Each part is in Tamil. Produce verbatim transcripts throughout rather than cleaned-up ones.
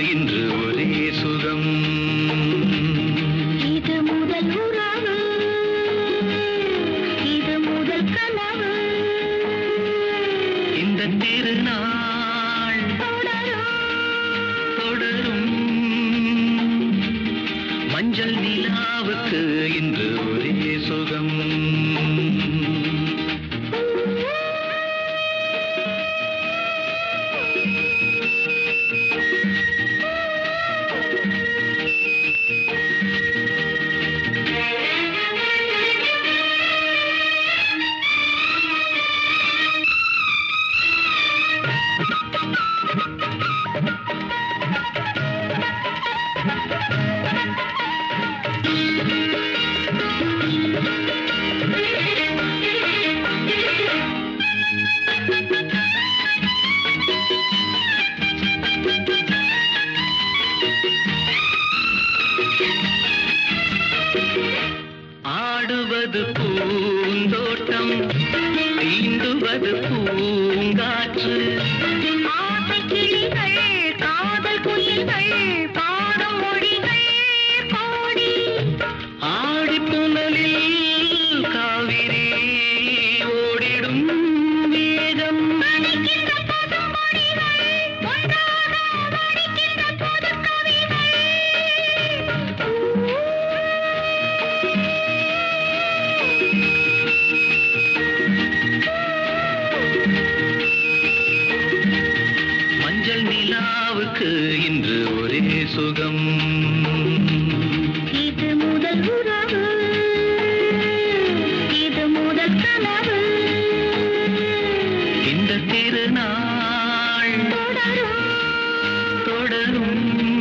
இன்று ஒரே சுகம். இது முதல் உறவு, இது முதல் கனவு. இந்த திருநாள் தொடரும். மஞ்சள் நிலாவுக்கு இன்று ஒரே சுகம். ஆடுவது பூந்தோட்டம், தீண்டுவது பூங்காற்று. ஆசை கிளிகள், காதல் குயில்கள், பாடும் மொழிகள் கோடி. ஆடி புனலில் காவிரி ஓடிடும் வேகம். நனைக்கின்ற பசும்பொடிகள், ஒன்றாக வடிக்கின்ற புதுக்கவிகள். மஞ்சள் நிலாவுக்கு இன்று ஒரே சுகம். இது முதல் உறவு, இது முதல் கனவு. இந்த திருநாள் தொடரும். தொடரும்.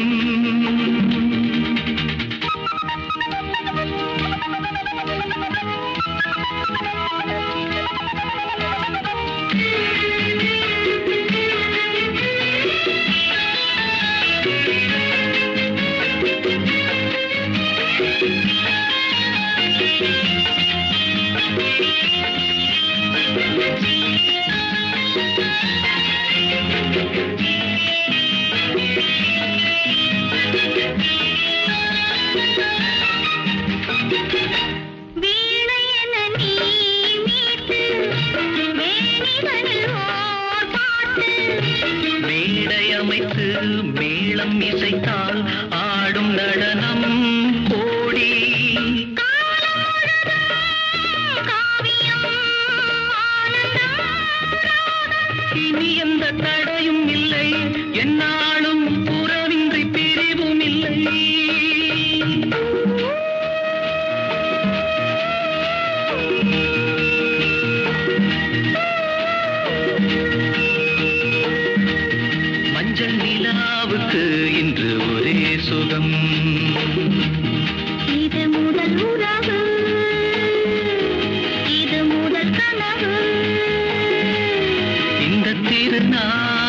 வீணை என நீ மீட்டு, மேனிதனில் ஓர் பாட்டு. மேடை அமைத்து மேளம் இசைத்தால் ஆடும் நடனம் கோடி. காலம் முழுதும் காவியம், ஆனந்தம், ராகம். இனி எந்த தடையும் இல்லை, என்னாலும் புறவின்றி பிரிவும் இல்லை. மஞ்சள் நிலாவுக்கு இன்று ஒரே சுகம். இது முதல் உறவு, இது முதல் கனவு. இந்த திருநாள்